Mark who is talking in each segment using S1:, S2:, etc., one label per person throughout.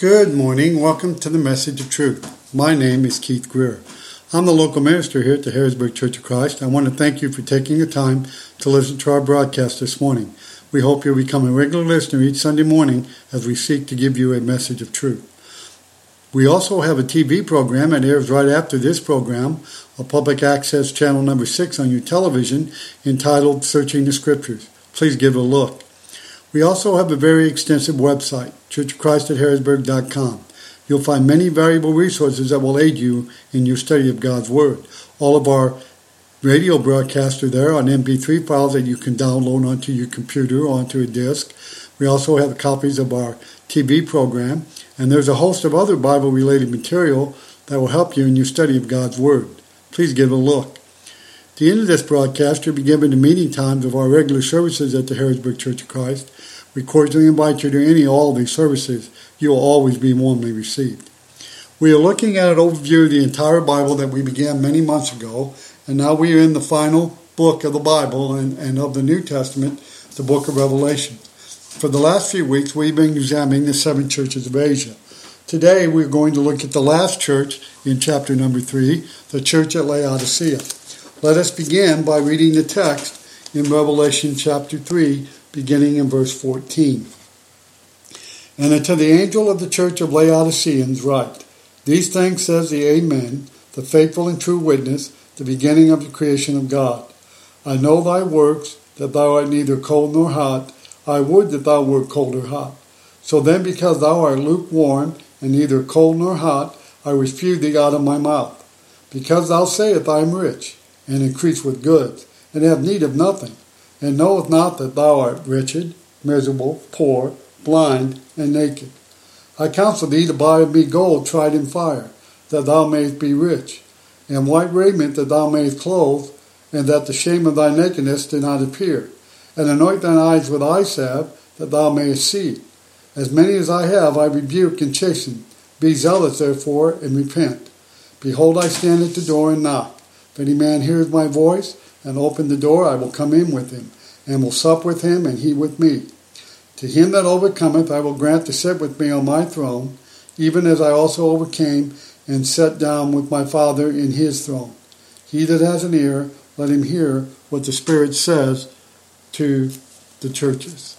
S1: Good morning. Welcome to the Message of Truth. My name is Keith Greer. I'm the local minister here at the Harrisburg Church of Christ. I want to thank you for taking the time to listen to our broadcast this morning. We hope you'll become a regular listener each Sunday morning as we seek to give you a message of truth. We also have a TV program that airs right after this program, a public access channel number 6 on your television entitled Searching the Scriptures. Please give it a look. We also have a very extensive website, churchofchristatharrisburg.com. You'll find many valuable resources that will aid you in your study of God's Word. All of our radio broadcasts are there on MP3 files that you can download onto your computer or onto a disk. We also have copies of our TV program, and there's a host of other Bible-related material that will help you in your study of God's Word. Please give it a look. At the end of this broadcast, you'll be given the meeting times of our regular services at the Harrisburg Church of Christ. We cordially invite you to any or all of these services. You will always be warmly received. We are looking at an overview of the entire Bible that we began many months ago, and now we are in the final book of the Bible and of the New Testament, the book of Revelation. For the last few weeks, we've been examining the 7 churches of Asia. Today, we're going to look at the last church in chapter number 3, the church at Laodicea. Let us begin by reading the text in Revelation chapter 3, beginning in verse 14. And unto the angel of the church of Laodiceans write, These things says the Amen, the faithful and true witness, the beginning of the creation of God. I know thy works, that thou art neither cold nor hot. I would that thou wert cold or hot. So then, because thou art lukewarm, and neither cold nor hot, I will spew thee out of my mouth. Because thou sayest, I am rich, and increase with goods, and have need of nothing, and knoweth not that thou art wretched, miserable, poor, blind, and naked. I counsel thee to buy of me gold tried in fire, that thou mayest be rich, and white raiment that thou mayest clothe, and that the shame of thy nakedness do not appear. And anoint thine eyes with eye salve, that thou mayest see. As many as I have, I rebuke and chasten. Be zealous, therefore, and repent. Behold, I stand at the door and knock. If any man hears my voice, and open the door, I will come in with him, and will sup with him, and he with me. To him that overcometh, I will grant to sit with me on my throne, even as I also overcame, and sat down with my Father in his throne. He that has an ear, let him hear what the Spirit says to the churches.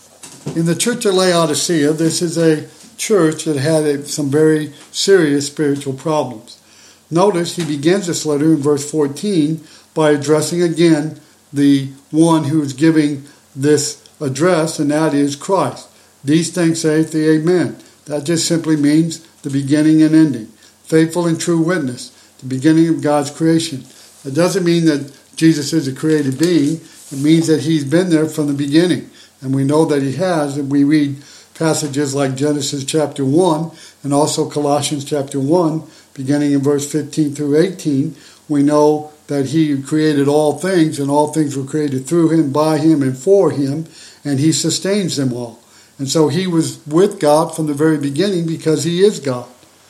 S1: In the church of Laodicea, this is a church that had some very serious spiritual problems. Notice he begins this letter in verse 14 by addressing again the one who is giving this address, and that is Christ. These things saith the Amen. That just simply means the beginning and ending. Faithful and true witness, the beginning of God's creation. It doesn't mean that Jesus is a created being. It means that he's been there from the beginning. And we know that he has, and we read passages like Genesis chapter 1 and also Colossians chapter 1, beginning in verse 15 through 18. We know that he created all things, and all things were created through him, by him, and for him, and he sustains them all. And so he was with God from the very beginning because he is God.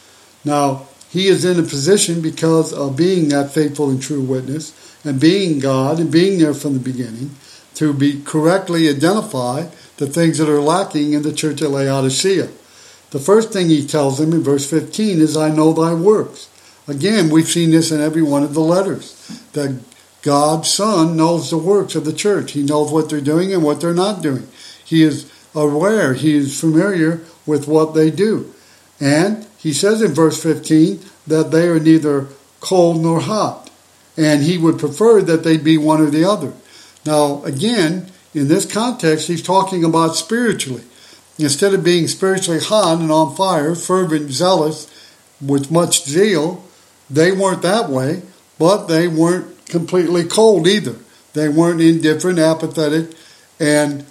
S1: Now, he is in a position because of being that faithful and true witness, and being God, and being there from the beginning, to be correctly identify the things that are lacking in the church at Laodicea. The first thing he tells them in verse 15 is, I know thy works. Again, we've seen this in every one of the letters, that God's Son knows the works of the church. He knows what they're doing and what they're not doing. He is aware, he is familiar with what they do. And he says in verse 15 that they are neither cold nor hot, and he would prefer that they be one or the other. Now, again, in this context, he's talking about spiritually. Instead of being spiritually hot and on fire, fervent, zealous, with much zeal, they weren't that way, but they weren't completely cold either. They weren't indifferent, apathetic, and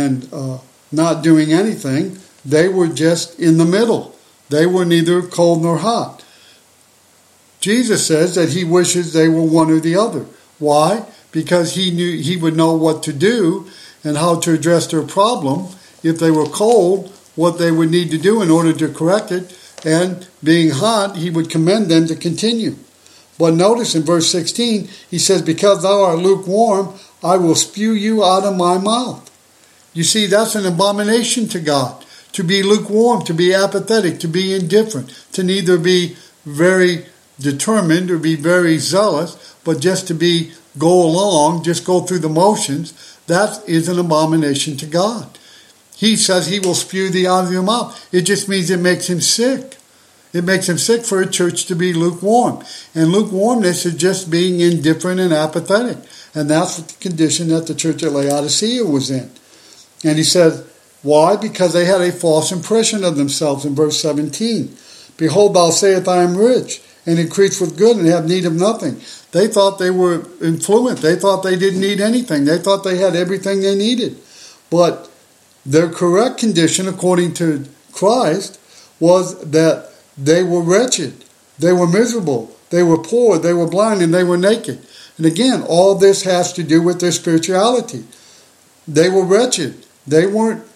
S1: not doing anything. They were just in the middle. They were neither cold nor hot. Jesus says that he wishes they were one or the other. Why? Because he knew he would know what to do and how to address their problem. If they were cold, what they would need to do in order to correct it, and being hot, he would commend them to continue. But notice in verse 16, he says, because thou art lukewarm, I will spew you out of my mouth. You see, that's an abomination to God. to be lukewarm, to be apathetic, to be indifferent, to neither be very determined or be very zealous, but just to go along, just go through the motions. That is an abomination to God. He says he will spew thee out of your mouth. It just means it makes him sick. It makes him sick for a church to be lukewarm. And lukewarmness is just being indifferent and apathetic. And that's the condition that the church at Laodicea was in. And he says, why? Because they had a false impression of themselves in verse 17. Behold, thou sayest, I am rich, and increase with good, and have need of nothing. They thought they were affluent. They thought they didn't need anything. They thought they had everything they needed. But their correct condition, according to Christ, was that they were wretched. They were miserable. They were poor. They were blind, and they were naked. And again, all this has to do with their spirituality. They were wretched. They weren't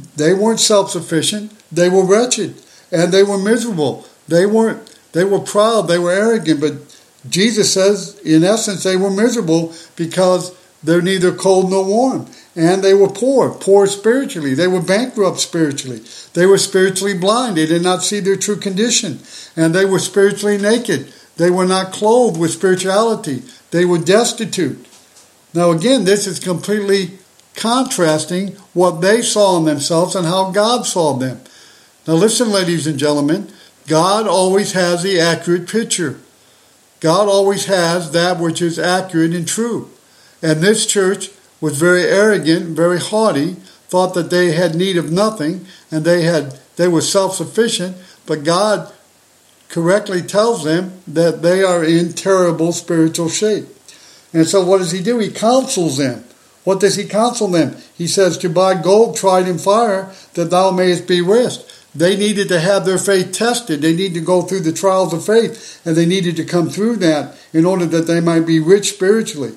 S1: self-sufficient. They were wretched, and they were miserable. They were proud. They were arrogant. But Jesus says, in essence, they were miserable because they're neither cold nor warm. And they were poor spiritually. They were bankrupt spiritually. They were spiritually blind. They did not see their true condition. And they were spiritually naked. They were not clothed with spirituality. They were destitute. Now again, this is completely contrasting what they saw in themselves and how God saw them. Now listen, ladies and gentlemen, God always has the accurate picture. God always has that which is accurate and true. And this church was very arrogant, very haughty, thought that they had need of nothing, and they were self-sufficient, but God correctly tells them that they are in terrible spiritual shape. And so what does he do? He counsels them. What does he counsel them? He says, to buy gold tried in fire, that thou mayest be rich. They needed to have their faith tested. They needed to go through the trials of faith, and they needed to come through that in order that they might be rich spiritually.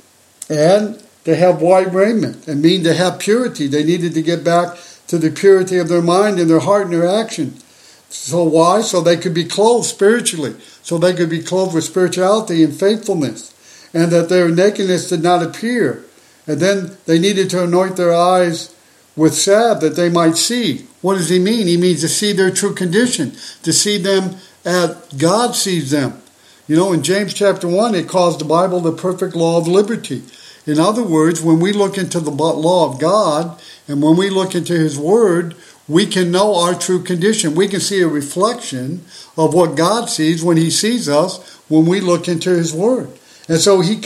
S1: And to have white raiment, and mean to have purity. They needed to get back to the purity of their mind and their heart and their action. So why? So they could be clothed spiritually. So they could be clothed with spirituality and faithfulness. And that their nakedness did not appear. And then they needed to anoint their eyes with salve that they might see. What does he mean? He means to see their true condition. To see them as God sees them. You know, in James chapter 1, it calls the Bible the perfect law of liberty. In other words, when we look into the law of God and when we look into his word, we can know our true condition. We can see a reflection of what God sees when he sees us when we look into his word. And so he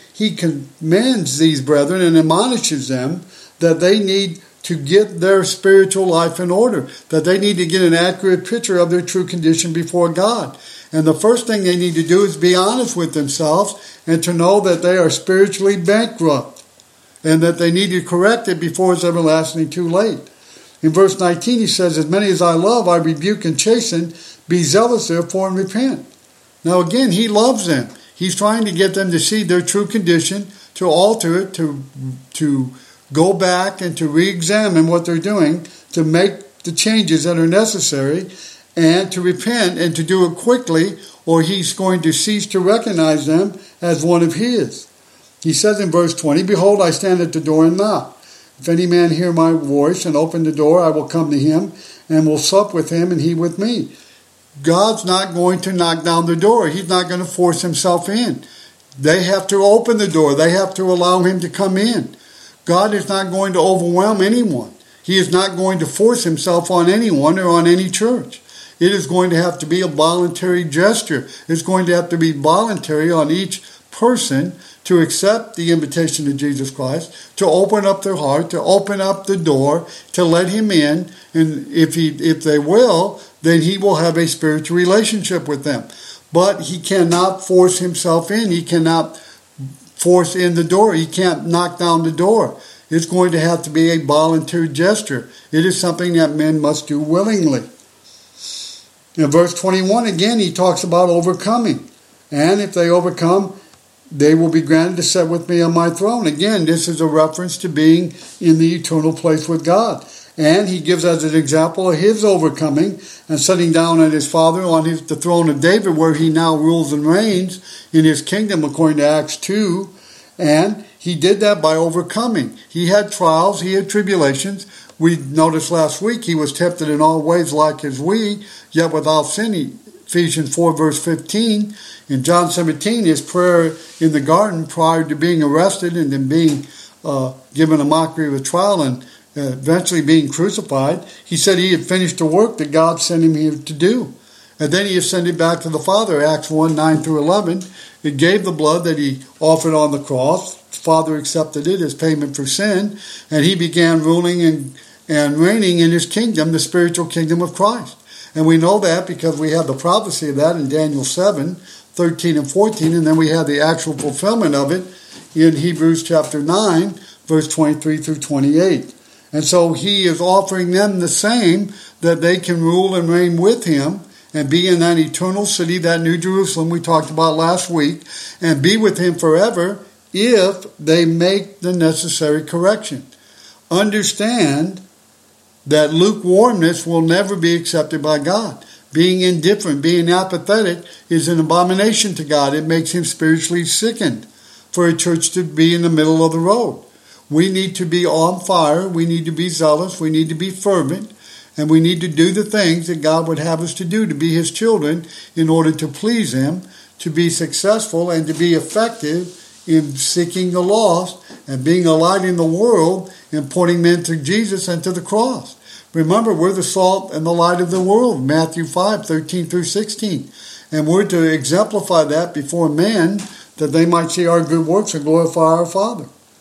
S1: commands these brethren and admonishes them that they need to get their spiritual life in order, that they need to get an accurate picture of their true condition before God. And the first thing they need to do is be honest with themselves and to know that they are spiritually bankrupt and that they need to correct it before it's everlastingly too late. In verse 19 he says, as many as I love, I rebuke and chasten. Be zealous therefore and repent. Now again, he loves them. He's trying to get them to see their true condition, to alter it, to go back and to re-examine what they're doing, to make the changes that are necessary, and to repent and to do it quickly, or he's going to cease to recognize them as one of his. He says in verse 20, behold, I stand at the door and knock. If any man hear my voice and open the door, I will come to him and will sup with him and he with me. God's not going to knock down the door. He's not going to force himself in. They have to open the door. They have to allow him to come in. God is not going to overwhelm anyone. He is not going to force himself on anyone or on any church. It is going to have to be a voluntary gesture. It's going to have to be voluntary on each person to accept the invitation of Jesus Christ, to open up their heart, to open up the door, to let him in. And if they will, then he will have a spiritual relationship with them. But he cannot force himself in. He cannot force in the door. He can't knock down the door. It's going to have to be a voluntary gesture. It is something that men must do willingly. In verse 21, again, he talks about overcoming. And if they overcome, they will be granted to sit with me on my throne. Again, this is a reference to being in the eternal place with God. And he gives as an example of his overcoming and sitting down at his father on the throne of David, where he now rules and reigns in his kingdom, according to Acts 2. And he did that by overcoming. He had trials, he had tribulations, We noticed last week he was tempted in all ways like as we, yet without sin. Ephesians 4 verse 15. In John 17, his prayer in the garden prior to being arrested and then being given a mockery of a trial and eventually being crucified, he said he had finished the work that God sent him here to do. And then he ascended back to the Father, Acts 1, 9 through 11. It gave the blood that he offered on the cross. The Father accepted it as payment for sin. And he began ruling and reigning in his kingdom, the spiritual kingdom of Christ. And we know that because we have the prophecy of that in Daniel 7, 13 and 14. And then we have the actual fulfillment of it in Hebrews chapter 9, verse 23 through 28. And so he is offering them the same, that they can rule and reign with him and be in that eternal city, that New Jerusalem we talked about last week, and be with him forever if they make the necessary correction. Understand that lukewarmness will never be accepted by God. Being indifferent, being apathetic is an abomination to God. It makes him spiritually sickened for a church to be in the middle of the road. We need to be on fire. We need to be zealous. We need to be fervent. And we need to do the things that God would have us to do, to be his children in order to please him, to be successful and to be effective in seeking the lost and being a light in the world and pointing men to Jesus and to the cross. Remember, we're the salt and the light of the world, Matthew 5, 13 through 16. And we're to exemplify that before men, that they might see our good works and glorify our Father.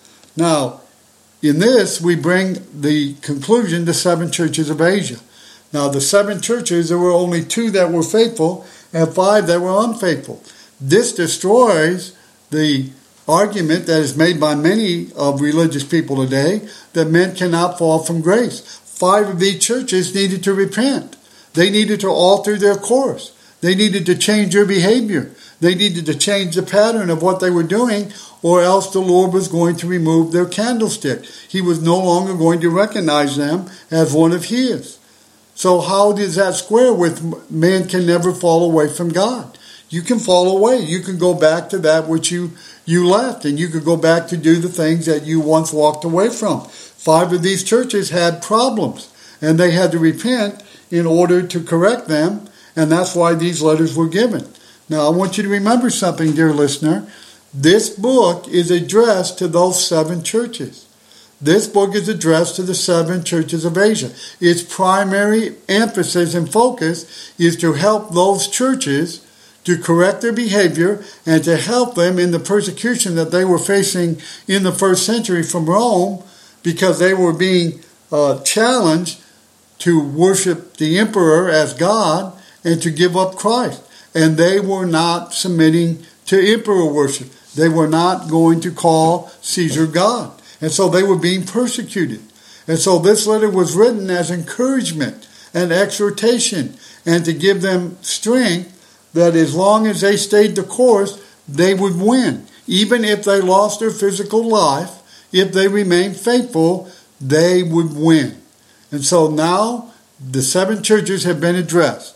S1: Now, in this, we bring the conclusion to 7 churches of Asia. Now, the 7 churches, there were only 2 that were faithful and 5 that were unfaithful. This destroys the argument that is made by many of religious people today that men cannot fall from grace. 5 of these churches needed to repent. They needed to alter their course. They needed to change their behavior. They needed to change the pattern of what they were doing, or else the Lord was going to remove their candlestick. He was no longer going to recognize them as one of his. So how does that square with man can never fall away from God? You can fall away. You can go back to that which you left, and you could go back to do the things that you once walked away from. 5 of these churches had problems, and they had to repent in order to correct them, and that's why these letters were given. Now, I want you to remember something, dear listener. This book is addressed to those 7 churches. This book is addressed to the 7 churches of Asia. Its primary emphasis and focus is to help those churches to correct their behavior and to help them in the persecution that they were facing in the first century from Rome, because they were being challenged to worship the emperor as God and to give up Christ. And they were not submitting to emperor worship. They were not going to call Caesar God. And so they were being persecuted. And so this letter was written as encouragement and exhortation, and to give them strength that as long as they stayed the course, they would win. Even if they lost their physical life, if they remained faithful, they would win. And so now the 7 churches have been addressed.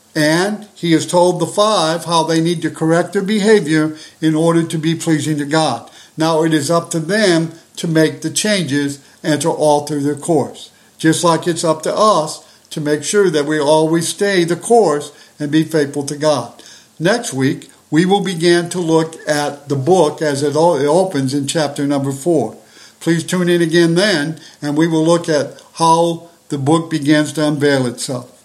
S1: And he has told the 5 how they need to correct their behavior in order to be pleasing to God. Now it is up to them to make the changes and to alter their course. Just like it's up to us to make sure that we always stay the course and be faithful to God. Next week, we will begin to look at the book as it opens in chapter number 4. Please tune in again then, and we will look at how the book begins to unveil itself.